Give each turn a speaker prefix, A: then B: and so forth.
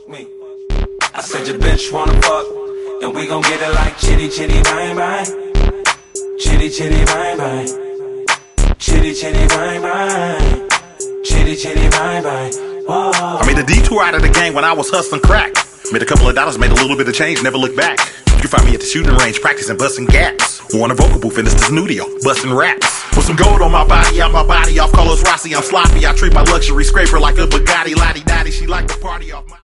A: me. I said your bitch wanna fuck, and we gon' get it like chitty chitty bang bang. Chitty chitty bang bang. Chitty chitty bang bang. Chitty chitty bang bang. Whoa.
B: I made a detour out of the gang when I was hustling crack. Made a couple of dollars, made a little bit of change, never looked back. You can find me at the shooting range, practicing busting gaps. Or on a vocal booth in the studio, busting raps. With some gold on my body, out my body off Carlos Rossi, I'm sloppy. I treat my luxury scraper like a Bugatti, lottie dottie. She like to party off my